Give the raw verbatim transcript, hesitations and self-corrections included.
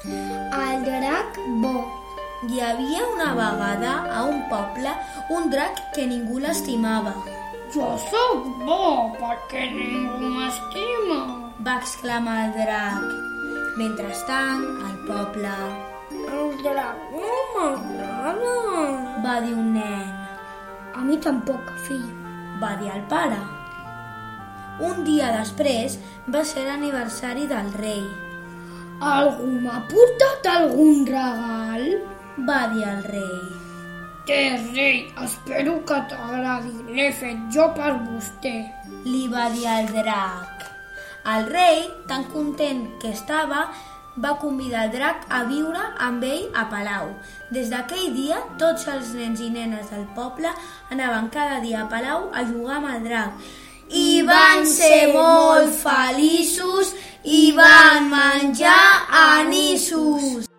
El drac bo. Hi havia una vegada a un poble un drac que ningú l'estimava. Jo sóc bo perquè ningú m'estima, va exclamar el drac. Mentrestant, al poble... El drac no m'agrada, va dir un nen. A mi tampoc, fill, va dir el pare. Un dia després va ser l'aniversari del rei. Algú m'ha portat algun regal? va dir el rei. Té, rei, espero que t'agradi. L'he fet jo per vostè, li va dir el drac. El rei, tan content que estava, va convidar el drac a viure amb ell a palau. Des d'aquell dia, tots els nens i nenes del poble anaven cada dia a palau a jugar amb el drac. I van ser molt feliços i van menjar anissos.